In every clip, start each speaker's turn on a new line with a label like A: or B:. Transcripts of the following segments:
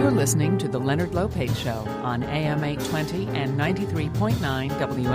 A: You're listening to The Leonard Lopate Show on AM 820 and 93.9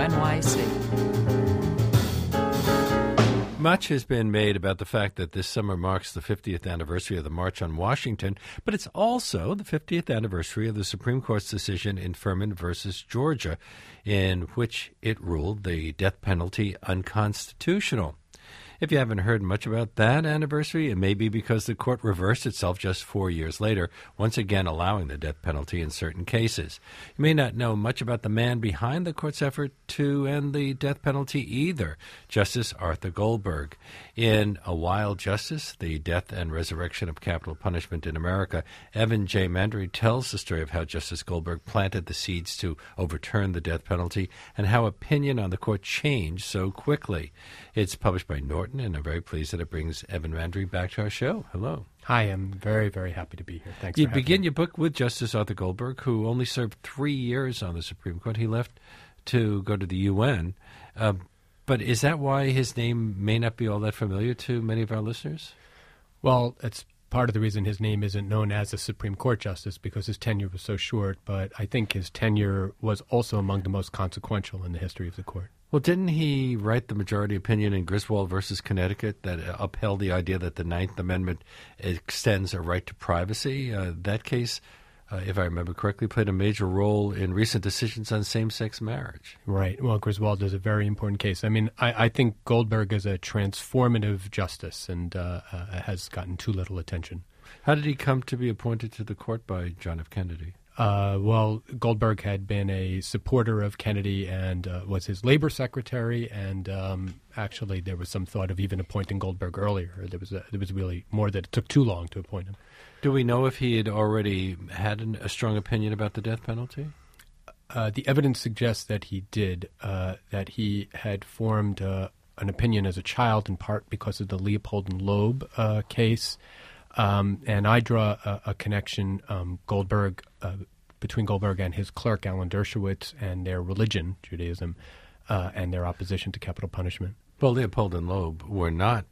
A: WNYC.
B: Much has been made about the fact that this summer marks the 50th anniversary of the March on Washington, but it's also the 50th anniversary of the Supreme Court's decision in Furman versus Georgia, in which it ruled the death penalty unconstitutional. If you haven't heard much about that anniversary, it may be because the court reversed itself just 4 years later, once again allowing the death penalty in certain cases. You may not know much about the man behind the court's effort to end the death penalty either, Justice Arthur Goldberg. In A Wild Justice, The Death and Resurrection of Capital Punishment in America, Evan J. Mandry tells the story of how Justice Goldberg planted the seeds to overturn the death penalty and how opinion on the court changed so quickly. It's published by Norton, and I'm very pleased that it brings Evan Mandry back to our show. Hello.
C: Hi, I'm very, very happy to be here. Thanks for having me.
B: You begin your book with Justice Arthur Goldberg, who only served 3 years on the Supreme Court. He left to go to the UN. But is that why his name may not be all that familiar to many of our listeners?
C: Well, it's part of the reason his name isn't known as a Supreme Court justice, because his tenure was so short. But I think his tenure was also among the most consequential in the history of the court.
B: Well, didn't he write the majority opinion in Griswold versus Connecticut that upheld the idea that the Ninth Amendment extends a right to privacy? That case, if I remember correctly, played a major role in recent decisions on same-sex marriage.
C: Right. Well, Griswold is a very important case. I mean, I think Goldberg is a transformative justice and has gotten too little attention.
B: How did he come to be appointed to the court by John F. Kennedy?
C: Well, Goldberg had been a supporter of Kennedy and was his labor secretary, and actually there was some thought of even appointing Goldberg earlier. There was really more that it took too long to appoint him.
B: Do we know if he had already had a strong opinion about the death penalty?
C: The evidence suggests that he did, that he had formed an opinion as a child, in part because of the Leopold and Loeb case. And I draw a connection between Goldberg and his clerk, Alan Dershowitz, and their religion, Judaism, and their opposition to capital punishment.
B: Well, Leopold and Loeb were not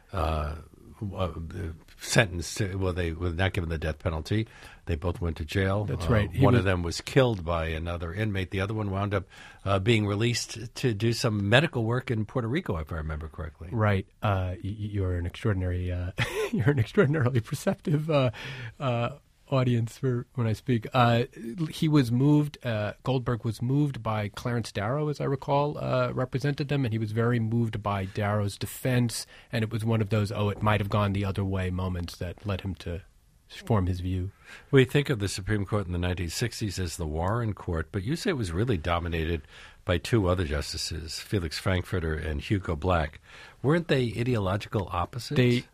B: sentenced to, they were not given the death penalty. They both went to jail.
C: That's right.
B: One of them was killed by another inmate. The other one wound up being released to do some medical work in Puerto Rico, if I remember correctly.
C: Right. You're an extraordinarily perceptive audience for when I speak. He was moved. Goldberg was moved by Clarence Darrow, as I recall, represented them, and he was very moved by Darrow's defense. And it was one of those, it might have gone the other way moments that led him to form his view.
B: We think of the Supreme Court in the 1960s as the Warren Court, but you say it was really dominated by two other justices, Felix Frankfurter and Hugo Black. Weren't they ideological opposites?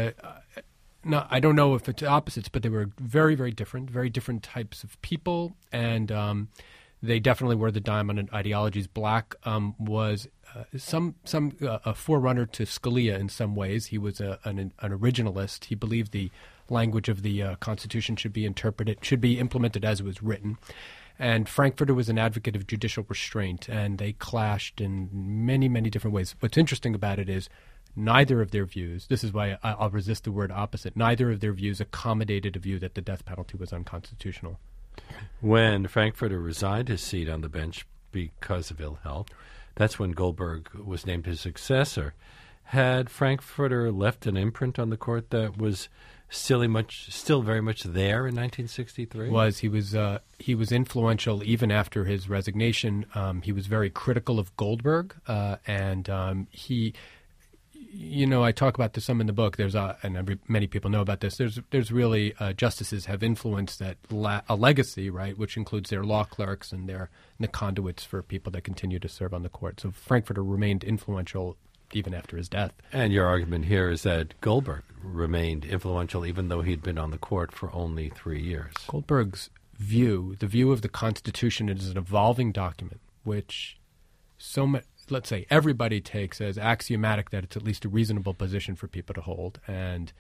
C: No, I don't know if it's opposites, but they were very, very different types of people, and they definitely were the dominant ideologies. Black was a forerunner to Scalia in some ways. He was an originalist. He believed the language of the Constitution should be implemented as it was written. And Frankfurter was an advocate of judicial restraint, and they clashed in many, many different ways. What's interesting about it is neither of their views, this is why I'll resist the word opposite, neither of their views accommodated a view that the death penalty was unconstitutional.
B: When Frankfurter resigned his seat on the bench because of ill health, that's when Goldberg was named his successor. Had Frankfurter left an imprint on the court that was still very much there in 1963? He was influential even after his resignation.
C: He was very critical of Goldberg, and he. I talk about this some in the book. Many people know about this. There's really justices have influenced a legacy, right, which includes their law clerks and the conduits for people that continue to serve on the court. So Frankfurter remained influential even after his death. And your argument here is that Goldberg remained influential even though he'd been on the court for only 3 years. Goldberg's view, the view of the Constitution, is an evolving document, which let's say everybody takes as axiomatic that it's at least a reasonable position for people to hold, and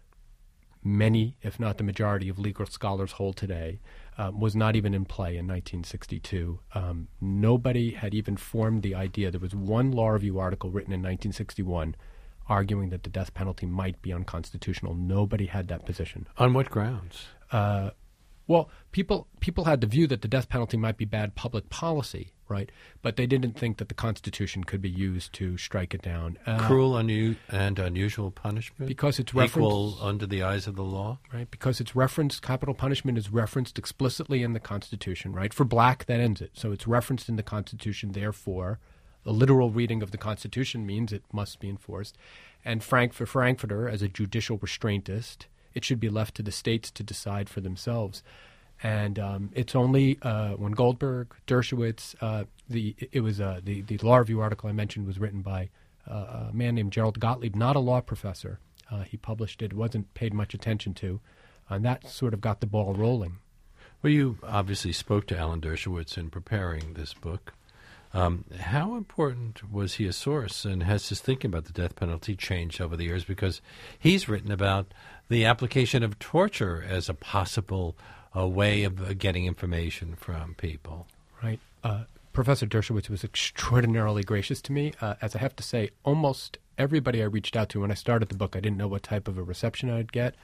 C: many, if not the majority of legal scholars hold today, was not even in play in 1962. Nobody had even formed the idea. There was one law review article written in 1961 arguing that the death penalty might be unconstitutional. Nobody had that position. On what grounds? Well, people had the view that the death penalty might be bad public policy, right? But they didn't think that the Constitution could be used to strike it down.
B: Cruel and unusual punishment?
C: Because it's
B: equal under the eyes of the law?
C: Right, because it's referenced, capital punishment is referenced explicitly in the Constitution, right? For black, that ends it. So it's referenced in the Constitution, therefore, the literal reading of the Constitution means it must be enforced. And for Frankfurter, as a judicial restraintist, it should be left to the states to decide for themselves. And it's only when Goldberg, Dershowitz, the law review article I mentioned was written by a man named Gerald Gottlieb, not a law professor. He published it. It wasn't paid much attention to. And that sort of got the ball rolling.
B: Well, you obviously spoke to Alan Dershowitz in preparing this book. How important was he a source, and has his thinking about the death penalty changed over the years? Because he's written about the application of torture as a possible way of getting information from people.
C: Right. Professor Dershowitz was extraordinarily gracious to me. As I have to say, almost everybody I reached out to when I started the book, I didn't know what type of a reception I'd get.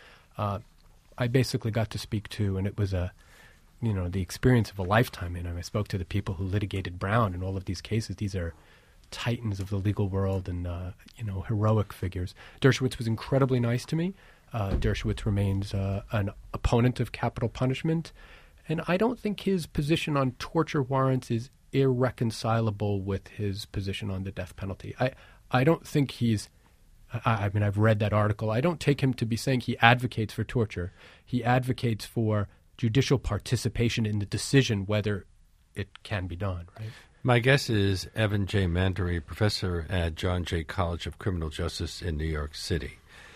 C: I basically got to speak to, and it was the experience of a lifetime. I spoke to the people who litigated Brown in all of these cases. These are titans of the legal world and, heroic figures. Dershowitz was incredibly nice to me. Dershowitz remains an opponent of capital punishment. And I don't think his position on torture warrants is irreconcilable with his position on the death penalty. I don't think he's I've read that article. I don't take him to be saying he advocates for torture. He advocates for judicial participation in the decision whether it can be done, right?
B: My guess is Evan J. Mandery, professor at John Jay College of Criminal Justice in New York City.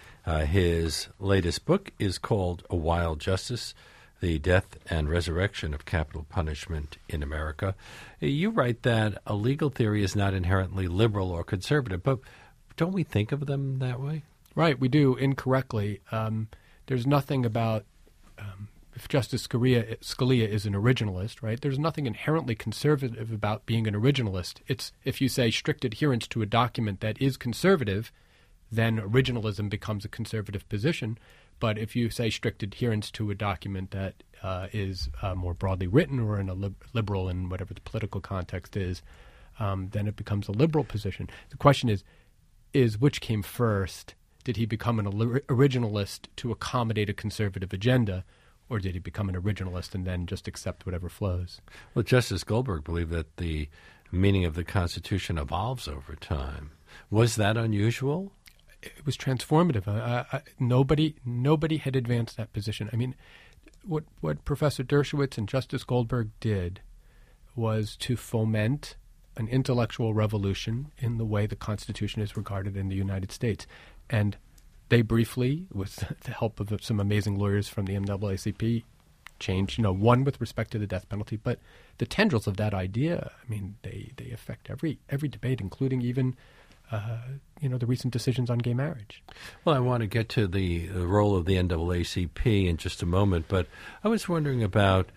B: His latest book is called A Wild Justice, The Death and Resurrection of Capital Punishment in America. You write that a legal theory is not inherently liberal or conservative, but don't we think of them that way?
C: Right, we do, incorrectly. There's nothing about... if Justice Scalia is an originalist, right, there's nothing inherently conservative about being an originalist. It's if you say strict adherence to a document that is conservative, then originalism becomes a conservative position. But if you say strict adherence to a document that is more broadly written or in a liberal in whatever the political context is, then it becomes a liberal position. The question is which came first? Did he become an originalist to accommodate a conservative agenda, or did he become an originalist and then just accept whatever flows? Well,
B: Justice Goldberg believed that the meaning of the Constitution evolves over time. Was that unusual?
C: It was transformative. Nobody had advanced that position. I mean, what Professor Dershowitz and Justice Goldberg did was to foment an intellectual revolution in the way the Constitution is regarded in the United States. And they briefly, with the help of some amazing lawyers from the NAACP, changed, one with respect to the death penalty. But the tendrils of that idea, I mean, they affect every debate, including even, the recent decisions on gay marriage.
B: Well, I want to get to the role of the NAACP in just a moment, but I was wondering about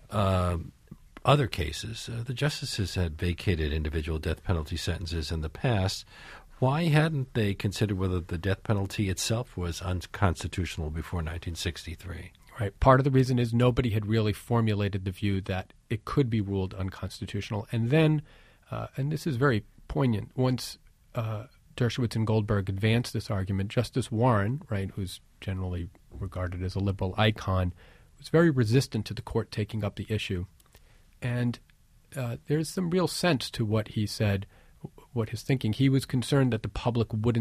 B: other cases. The justices had vacated individual death penalty sentences in the past. Why hadn't they considered whether the death penalty itself was unconstitutional before 1963?
C: Right. Part of the reason is nobody had really formulated the view that it could be ruled unconstitutional. And then, and this is very poignant, once Dershowitz and Goldberg advanced this argument, Justice Warren, right, who's generally regarded as a liberal icon, was very resistant to the court taking up the issue. And there's some real sense to what he said, what his thinking. He was concerned that the public would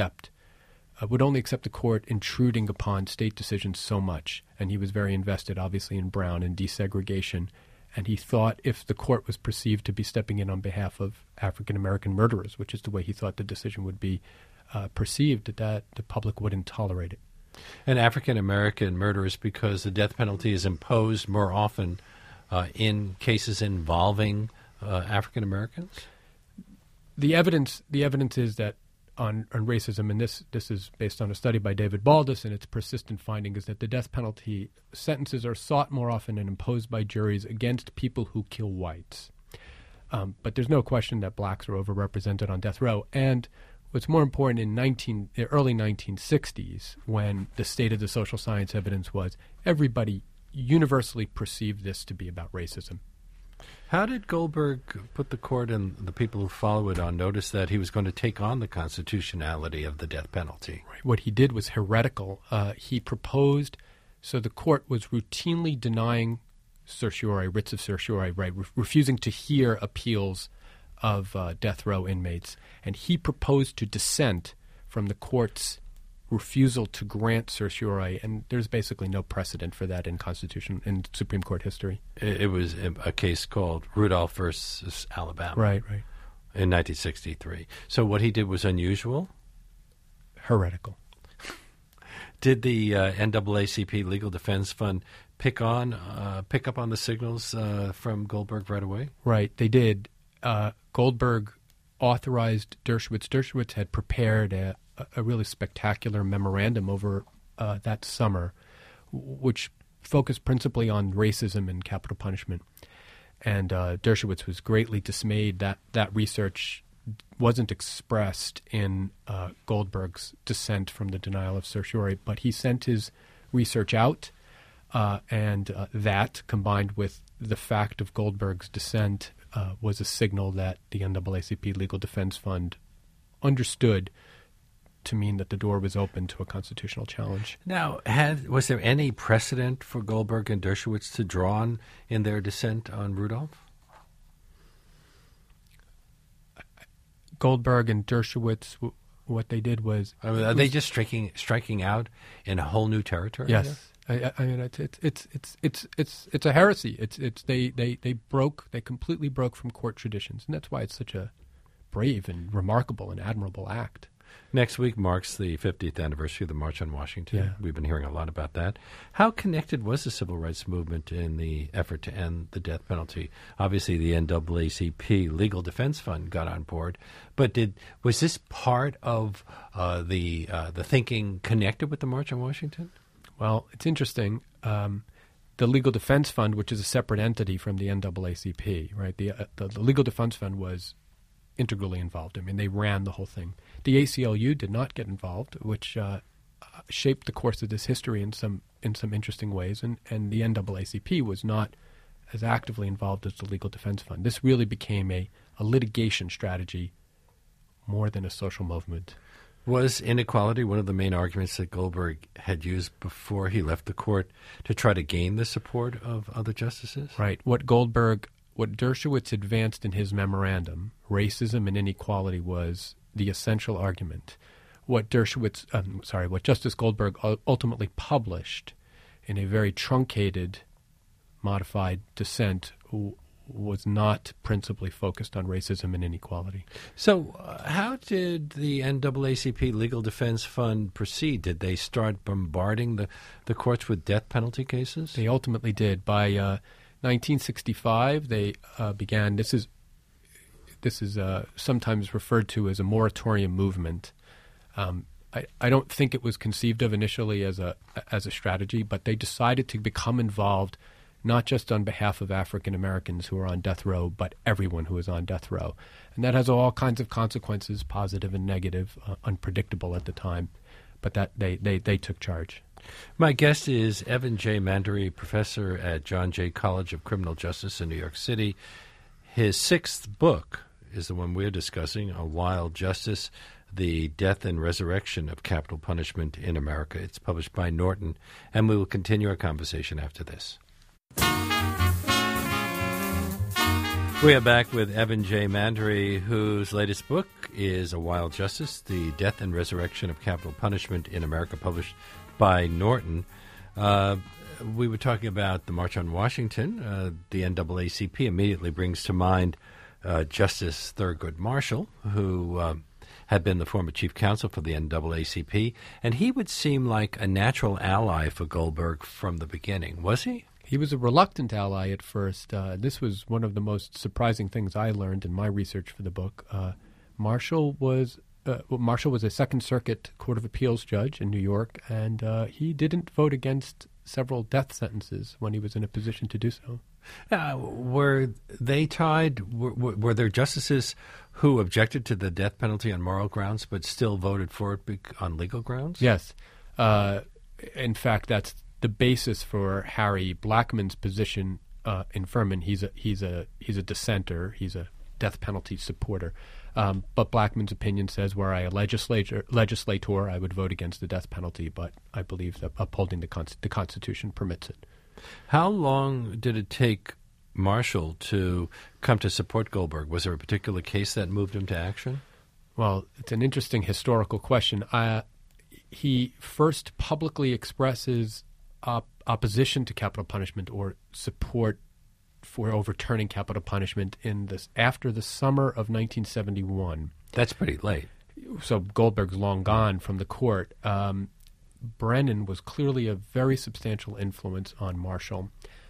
C: only accept the court intruding upon state decisions so much. And he was very invested, obviously, in Brown and desegregation. And he thought if the court was perceived to be stepping in on behalf of African-American murderers, which is the way he thought the decision would be perceived, that the public wouldn't tolerate it.
B: And African-American murderers, because the death penalty is imposed more often in cases involving African-Americans?
C: The evidence is that on racism, and this is based on a study by David Baldus, and its persistent finding is that the death penalty sentences are sought more often and imposed by juries against people who kill whites. But there's no question that blacks are overrepresented on death row. And what's more important, in the early 1960s, when the state of the social science evidence was everybody universally perceived this to be about racism.
B: How did Goldberg put the court and the people who follow it on notice that he was going to take on the constitutionality of the death penalty?
C: Right. What he did was heretical. He proposed, so the court was routinely denying certiorari, writs of certiorari, right, refusing to hear appeals of death row inmates. And he proposed to dissent from the court's refusal to grant certiorari, and there's basically no precedent for that in Supreme Court history.
B: It was a case called Rudolph versus Alabama.
C: Right.
B: In 1963. So what he did was unusual?
C: Heretical.
B: Did the NAACP Legal Defense Fund pick up on the signals from Goldberg right away?
C: Right, they did. Goldberg authorized Dershowitz. Dershowitz had prepared a really spectacular memorandum over that summer, which focused principally on racism and capital punishment. And Dershowitz was greatly dismayed that that research wasn't expressed in Goldberg's dissent from the denial of certiorari, but he sent his research out, and that, combined with the fact of Goldberg's dissent, was a signal that the NAACP Legal Defense Fund understood to mean that the door was open to a constitutional challenge.
B: Now, was there any precedent for Goldberg and Dershowitz to draw on in their dissent on Rudolph?
C: Goldberg and Dershowitz, what they did was...
B: are they just striking out in a whole new territory?
C: Yes. I mean, it's a heresy. They completely broke from court traditions, and that's why it's such a brave and remarkable and admirable act.
B: Next week marks the 50th anniversary of the March on Washington.
C: Yeah.
B: We've been hearing a lot about that. How connected was the civil rights movement in the effort to end the death penalty? Obviously, the NAACP Legal Defense Fund got on board, but was this part of the thinking connected with the March on Washington?
C: Well, it's interesting. The Legal Defense Fund, which is a separate entity from the NAACP, right? The Legal Defense Fund was integrally involved. I mean, they ran the whole thing. The ACLU did not get involved, which shaped the course of this history in some interesting ways, and the NAACP was not as actively involved as the Legal Defense Fund. This really became a litigation strategy more than a social movement.
B: Was inequality one of the main arguments that Goldberg had used before he left the court to try to gain the support of other justices?
C: Right. What Dershowitz advanced in his memorandum, racism and inequality, was the essential argument. What Justice Goldberg ultimately published in a very truncated, modified dissent was not principally focused on racism and inequality.
B: So how did the NAACP Legal Defense Fund proceed? Did they start bombarding the courts with death penalty cases?
C: They ultimately did. By 1965, they began. This is sometimes referred to as a moratorium movement. I don't think it was conceived of initially as a strategy, but they decided to become involved not just on behalf of African Americans who are on death row, but everyone who is on death row. And that has all kinds of consequences, positive and negative, unpredictable at the time, but that they took charge.
B: My guest is Evan J. Mandery, professor at John Jay College of Criminal Justice in New York City. His sixth book is the one we're discussing, A Wild Justice, The Death and Resurrection of Capital Punishment in America. It's published by Norton, and we will continue our conversation after this. We are back with Evan J. Mandery, whose latest book is A Wild Justice, The Death and Resurrection of Capital Punishment in America, published by Norton. We were talking about the March on Washington. The NAACP immediately brings to mind Justice Thurgood Marshall, who had been the former chief counsel for the NAACP, and he would seem like a natural ally for Goldberg from the beginning. Was he?
C: He was a reluctant ally at first. This was one of the most surprising things I learned in my research for the book. Marshall was a Second Circuit Court of Appeals judge in New York, and he didn't vote against several death sentences when he was in a position to do so.
B: Were they tied? Were there justices who objected to the death penalty on moral grounds but still voted for it on legal grounds?
C: Yes. In fact, that's the basis for Harry Blackmun's position in Furman. He's a dissenter. He's a death penalty supporter. But Blackmun's opinion says, were I a legislator, I would vote against the death penalty, but I believe that upholding the Constitution permits it.
B: How long did it take Marshall to come to support Goldberg? Was there a particular case that moved him to action?
C: Well, it's an interesting historical question. He first publicly expresses opposition to capital punishment or support for overturning capital punishment after the summer of 1971.
B: That's pretty late.
C: So Goldberg's long gone from the court. Brennan was clearly a very substantial influence on Marshall.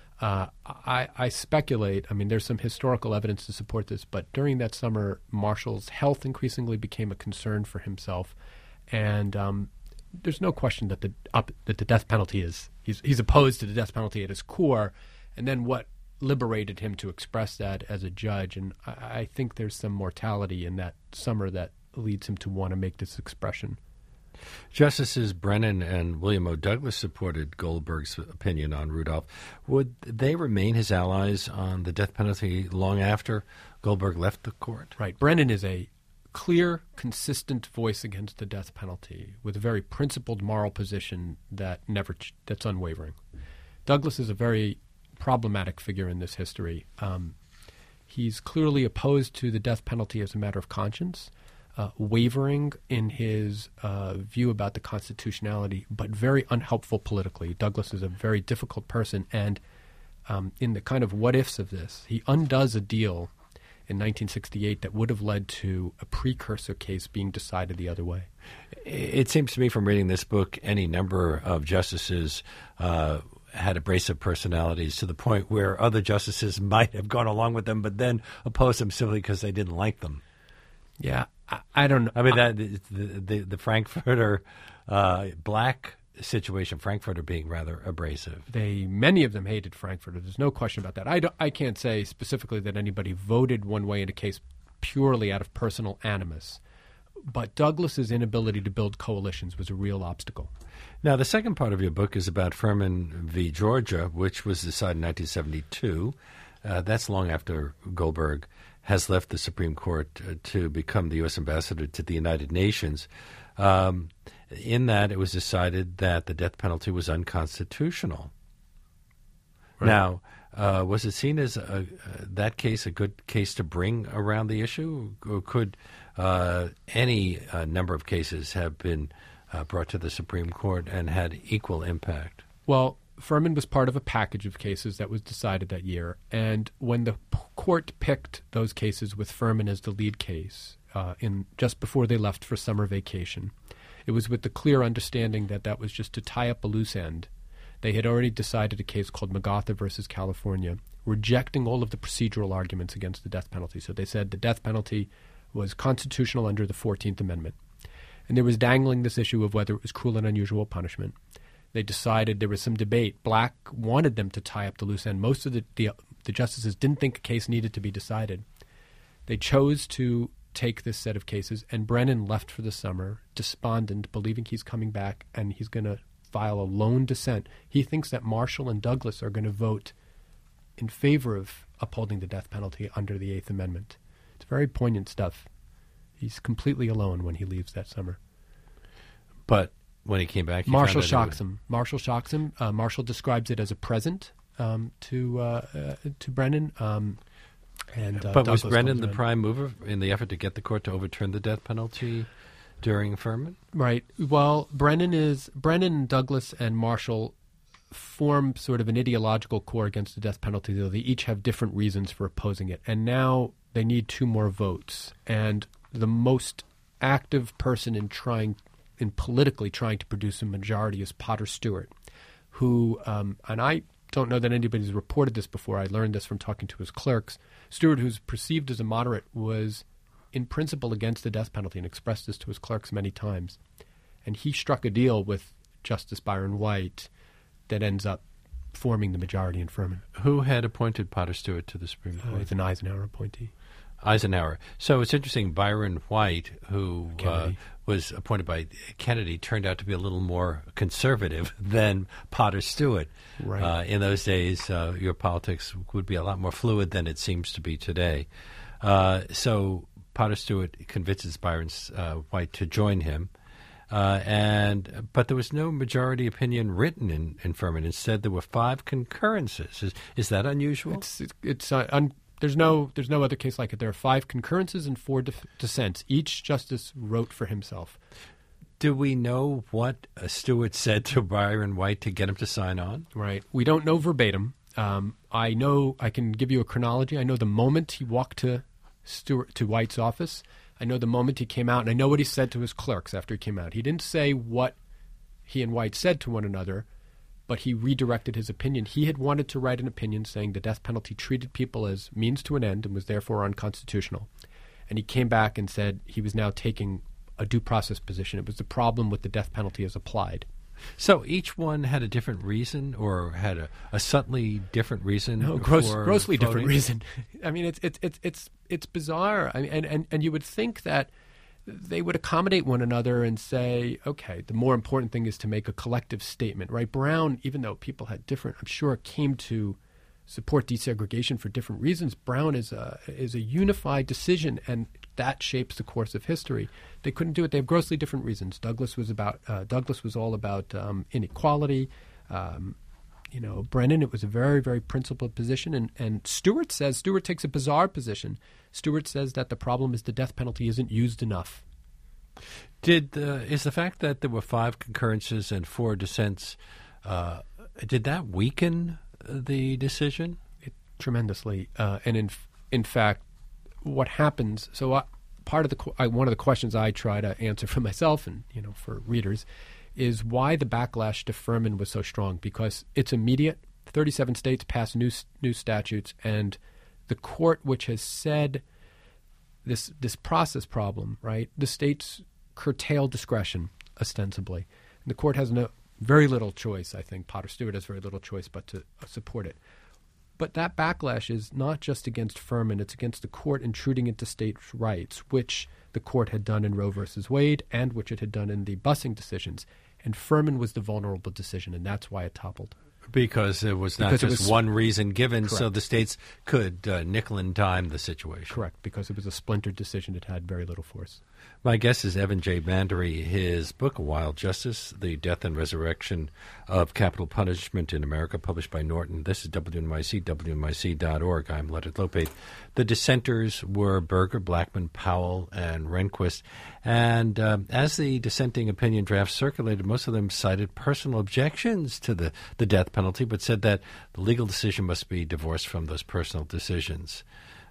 C: I speculate, there's some historical evidence to support this, but during that summer, Marshall's health increasingly became a concern for himself. And there's no question that the death penalty he's opposed to the death penalty at his core. And then what liberated him to express that as a judge. And I think there's some mortality in that summer that leads him to want to make this expression.
B: Justices Brennan and William O. Douglas supported Goldberg's opinion on Rudolph. Would they remain his allies on the death penalty long after Goldberg left the court?
C: Right. Brennan is a clear, consistent voice against the death penalty with a very principled moral position that's unwavering. Douglas is a very problematic figure in this history. He's clearly opposed to the death penalty as a matter of conscience, wavering in his view about the constitutionality, but very unhelpful politically. Douglas is a very difficult person, and in the kind of what-ifs of this, he undoes a deal in 1968 that would have led to a precursor case being decided the other way.
B: It seems to me from reading this book, any number of justices had abrasive personalities to the point where other justices might have gone along with them but then opposed them simply because they didn't like them.
C: Yeah, I don't know.
B: The Frankfurter black situation, Frankfurter being rather abrasive.
C: Many of them hated Frankfurter. There's no question about that. I can't say specifically that anybody voted one way in a case purely out of personal animus. But Douglas's inability to build coalitions was a real obstacle.
B: Now, the second part of your book is about Furman v. Georgia, which was decided in 1972. That's long after Goldberg has left the Supreme Court to become the U.S. ambassador to the United Nations. In that, it was decided that the death penalty was unconstitutional. Right. Now, was it seen as that case a good case to bring around the issue? Or could any number of cases have been brought to the Supreme Court and had equal impact?
C: Well, Furman was part of a package of cases that was decided that year. And when the court picked those cases with Furman as the lead case just before they left for summer vacation, it was with the clear understanding that that was just to tie up a loose end. They had already decided a case called MacArthur versus California, rejecting all of the procedural arguments against the death penalty. So they said the death penalty was constitutional under the 14th Amendment. And there was dangling this issue of whether it was cruel and unusual punishment. They decided there was some debate. Black wanted them to tie up the loose end. Most of the justices didn't think a case needed to be decided. They chose to take this set of cases, and Brennan left for the summer, despondent, believing he's coming back and he's going to file a lone dissent. He thinks that Marshall and Douglas are going to vote in favor of upholding the death penalty under the Eighth Amendment. It's very poignant stuff. He's completely alone when he leaves that summer.
B: But when he came back,
C: Marshall shocks him. Marshall shocks him. Marshall describes it as a present to Brennan.
B: But
C: Douglas
B: was Brennan the prime mover in the effort to get the court to overturn the death penalty during Furman?
C: Right. Well, Brennan, Douglas, and Marshall form sort of an ideological core against the death penalty, though they each have different reasons for opposing it. And now they need 2 more votes. And the most active person in politically trying to produce a majority is Potter Stewart, who, and I don't know that anybody's reported this before. I learned this from talking to his clerks. Stewart, who's perceived as a moderate, was in principle against the death penalty and expressed this to his clerks many times. And he struck a deal with Justice Byron White that ends up forming the majority in Furman.
B: Who had appointed Potter Stewart to the Supreme Court?
C: He's an Eisenhower appointee.
B: Eisenhower. So it's interesting, Byron White, who was appointed by Kennedy, turned out to be a little more conservative than Potter Stewart.
C: Right.
B: In those days, your politics would be a lot more fluid than it seems to be today. So Potter Stewart convinces Byron White to join him. But there was no majority opinion written in Furman. Instead, there were 5 concurrences. Is that unusual?
C: There's no other case like it. There are 5 concurrences and 4 dissents. Each justice wrote for himself.
B: Do we know what Stewart said to Byron White to get him to sign on?
C: Right. We don't know verbatim. I know I can give you a chronology. I know the moment he walked to White's office. I know the moment he came out, and I know what he said to his clerks after he came out. He didn't say what he and White said to one another, but he redirected his opinion. He had wanted to write an opinion saying the death penalty treated people as means to an end and was therefore unconstitutional. And he came back and said he was now taking a due process position. It was the problem with the death penalty as applied.
B: So each one had a different reason, or had a subtly different reason?
C: No, grossly different reason. I mean, it's bizarre. I mean, and you would think that they would accommodate one another and say, okay, the more important thing is to make a collective statement, right? Brown, even though people had different, I'm sure, came to support desegregation for different reasons. Brown is a unified decision, and that shapes the course of history. They couldn't do it. They have grossly different reasons. Douglas was all about inequality. Brennan, it was a very, very principled position. And Stewart takes a bizarre position. Stewart says that the problem is the death penalty isn't used enough.
B: Is the fact that there were 5 concurrences and 4 dissents, did that weaken the decision?
C: Tremendously. And in fact, what happens? So part of one of the questions I try to answer for myself and for readers is why the backlash to Furman was so strong, because it's immediate. 37 states passed new statutes, and the court, which has said this process problem, right? The states curtail discretion ostensibly, and the court has very little choice. I think Potter Stewart has very little choice but to support it. But that backlash is not just against Furman; it's against the court intruding into states' rights, which the court had done in Roe versus Wade and which it had done in the busing decisions. And Furman was the vulnerable decision, and that's why it toppled.
B: Because it was not one reason given, correct. So the states could nickel and dime the situation.
C: Correct, because it was a splintered decision. It had very little force.
B: My guest is Evan J. Mandery. His book, A Wild Justice, The Death and Resurrection of Capital Punishment in America, published by Norton. This is WNYC, WNYC.org. I'm Leonard Lopate. The dissenters were Berger, Blackmun, Powell, and Rehnquist. And as the dissenting opinion drafts circulated, most of them cited personal objections to the death penalty, but said that the legal decision must be divorced from those personal decisions.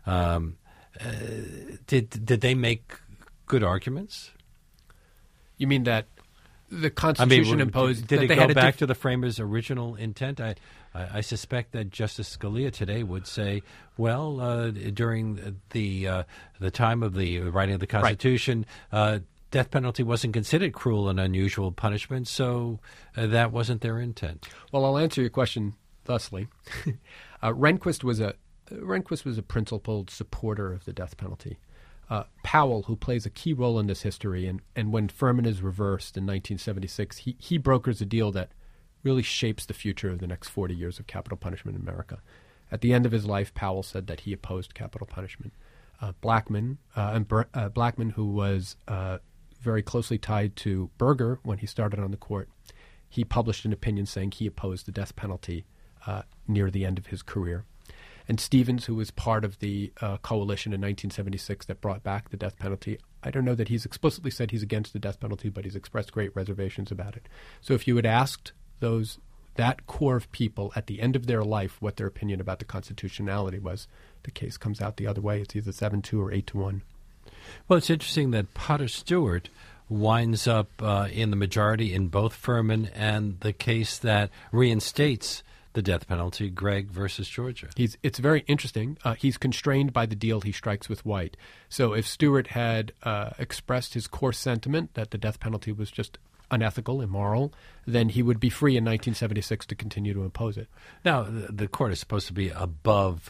B: Did they make good arguments?
C: You mean that the Constitution imposed?
B: Did it go back to the framers' original intent? I suspect that Justice Scalia today would say, well, during the time of the writing of the Constitution, right. Death penalty wasn't considered cruel and unusual punishment, so that wasn't their intent.
C: Well, I'll answer your question thusly. Rehnquist was a principled supporter of the death penalty. Powell, who plays a key role in this history, and when Furman is reversed in 1976, he brokers a deal that really shapes the future of the next 40 years of capital punishment in America. At the end of his life, Powell said that he opposed capital punishment. Blackmun, who was very closely tied to Berger when he started on the court, he published an opinion saying he opposed the death penalty near the end of his career. And Stevens, who was part of the coalition in 1976 that brought back the death penalty, I don't know that he's explicitly said he's against the death penalty, but he's expressed great reservations about it. So if you had asked that core of people at the end of their life what their opinion about the constitutionality was, the case comes out the other way. It's either 7-2 or 8-1.
B: Well, it's interesting that Potter Stewart winds up in the majority in both Furman and the case that reinstates the death penalty, Gregg versus Georgia.
C: It's very interesting. He's constrained by the deal he strikes with White. So if Stewart had expressed his core sentiment that the death penalty was just unethical, immoral, then he would be free in 1976 to continue to impose it.
B: Now, the court is supposed to be above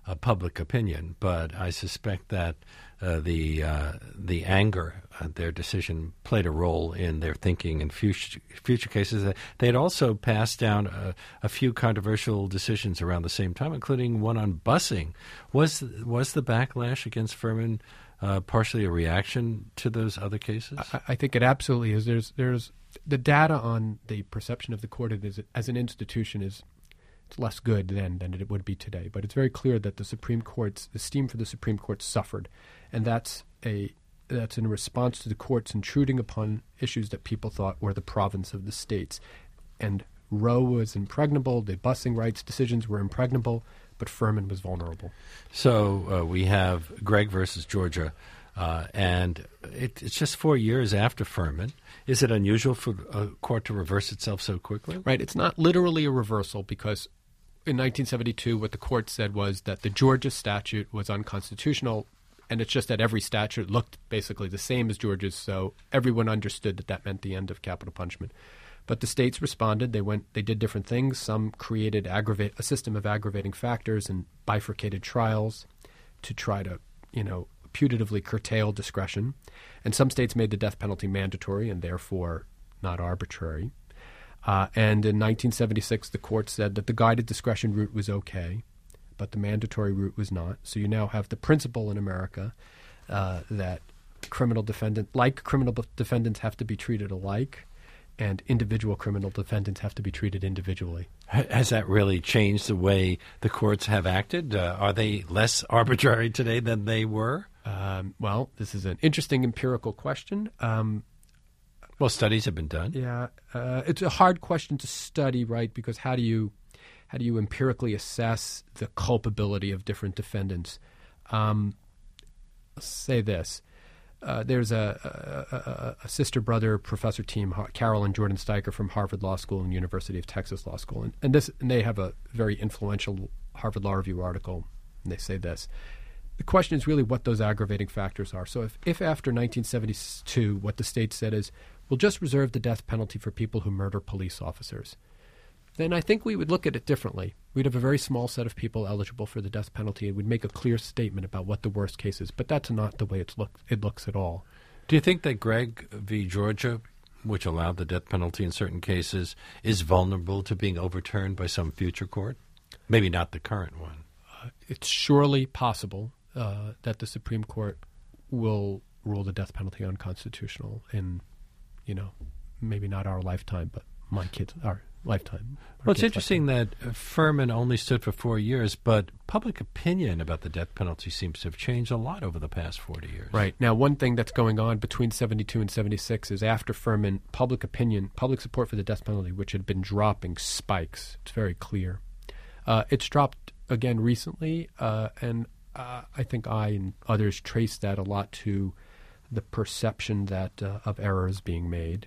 B: public opinion. But I suspect that the anger at their decision played a role in their thinking in future cases. They had also passed down a few controversial decisions around the same time, including one on busing. Was the backlash against Furman partially a reaction to those other cases?
C: I think it absolutely is. There's the data on the perception of the court as an institution is less good then than it would be today. But it's very clear that the Supreme Court's esteem for the Supreme Court suffered, and that's in response to the courts intruding upon issues that people thought were the province of the states. And Roe was impregnable, the busing rights decisions were impregnable, but Furman was vulnerable.
B: So we have Gregg versus Georgia, and it's just 4 years after Furman. Is it unusual for a court to reverse itself so quickly?
C: Right. It's not literally a reversal because in 1972 what the court said was that the Georgia statute was unconstitutional, and it's just that every statute looked basically the same as Georgia's, so everyone understood that meant the end of capital punishment. But the states responded. They did different things. Some created a system of aggravating factors and bifurcated trials to try to, putatively curtail discretion. And some states made the death penalty mandatory and therefore not arbitrary. And in 1976, the court said that the guided discretion route was okay, but the mandatory route was not. So you now have the principle in America that criminal defendants have to be treated alike, and individual criminal defendants have to be treated individually.
B: Has that really changed the way the courts have acted? Are they less arbitrary today than they were?
C: Well, this is an interesting empirical question.
B: Well, studies have been done.
C: Yeah, it's a hard question to study, right? Because how do you empirically assess the culpability of different defendants? I'll say this. There's a sister-brother professor team, Carol and Jordan Steiker from Harvard Law School and University of Texas Law School. And they have a very influential Harvard Law Review article, and they say this. The question is really what those aggravating factors are. So if after 1972 what the state said is, we'll just reserve the death penalty for people who murder police officers, then I think we would look at it differently. We'd have a very small set of people eligible for the death penalty and we'd make a clear statement about what the worst case is. But that's not the way it looks at all.
B: Do you think that Gregg v. Georgia, which allowed the death penalty in certain cases, is vulnerable to being overturned by some future court? Maybe not the current one.
C: It's surely possible that the Supreme Court will rule the death penalty unconstitutional in, maybe not our lifetime, but my kids' our lifetime.
B: Well, it's interesting that Furman only stood for 4 years, but public opinion about the death penalty seems to have changed a lot over the past 40 years.
C: Right. Now, one thing that's going on between 72 and 76 is after Furman, public support for the death penalty, which had been dropping, spikes. It's very clear. It's dropped again recently, and I think I and others trace that a lot to the perception that of errors being made.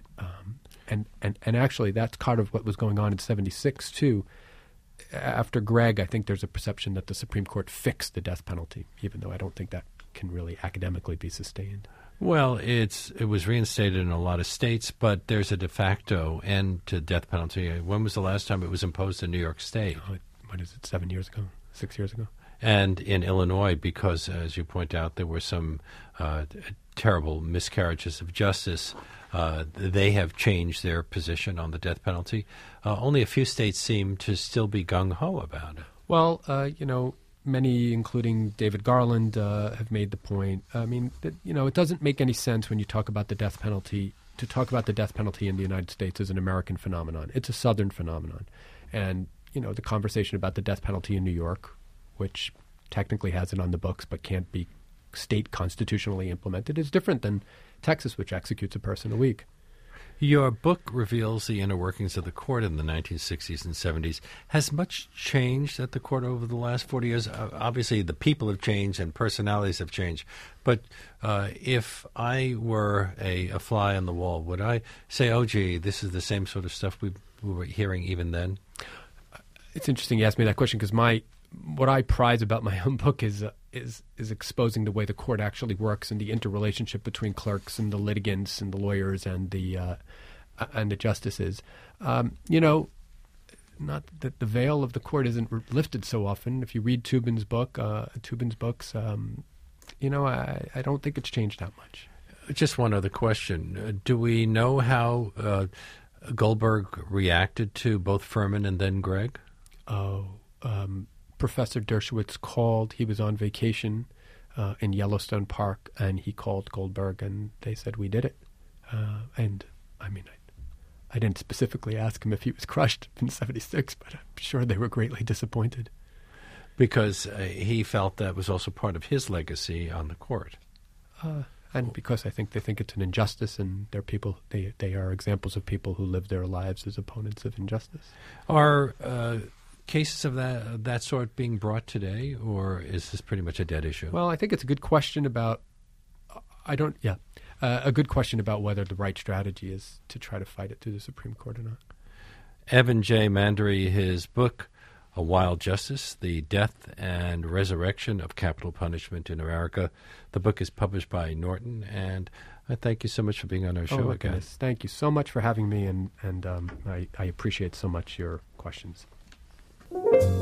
C: And actually, that's part of what was going on in 76, too. After Gregg, I think there's a perception that the Supreme Court fixed the death penalty, even though I don't think that can really academically be sustained.
B: Well, it was reinstated in a lot of states, but there's a de facto end to death penalty. When was the last time it was imposed in New York State?
C: What is it, 7 years ago, 6 years ago?
B: And in Illinois, because, as you point out, there were some terrible miscarriages of justice, they have changed their position on the death penalty. Only a few states seem to still be gung-ho about it.
C: Well, many, including David Garland, have made the point. I mean, that, it doesn't make any sense when you talk about the death penalty to talk about the death penalty in the United States as an American phenomenon. It's a Southern phenomenon. And, the conversation about the death penalty in New York, which technically has it on the books but can't be state constitutionally implemented, is different than Texas, which executes a person a week.
B: Your book reveals the inner workings of the court in the 1960s and 70s. Has much changed at the court over the last 40 years? Obviously, the people have changed and personalities have changed. But if I were a fly on the wall, would I say, oh, gee, this is the same sort of stuff we were hearing even then?
C: It's interesting you asked me that question because what I prize about my own book is exposing the way the court actually works and the interrelationship between clerks and the litigants and the lawyers and the justices. not that the veil of the court isn't lifted so often. If you read Toobin's books, I don't think it's changed that much.
B: Just one other question. Do we know how Goldberg reacted to both Furman and then Gregg?
C: Professor Dershowitz called. He was on vacation in Yellowstone Park, and he called Goldberg, and they said, we did it. I didn't specifically ask him if he was crushed in 76, but I'm sure they were greatly disappointed.
B: Because he felt that was also part of his legacy on the court.
C: And because I think they think it's an injustice, and they're people. They are examples of people who live their lives as opponents of injustice.
B: Are cases of that sort being brought today, or is this pretty much a dead issue?
C: Well, I think it's a good question about. A good question about whether the right strategy is to try to fight it through the Supreme Court or not.
B: Evan J. Mandery, his book, A Wild Justice, The Death and Resurrection of Capital Punishment in America. The book is published by Norton, and I thank you so much for being on our show again.
C: Goodness. Thank you so much for having me, and I appreciate so much your questions.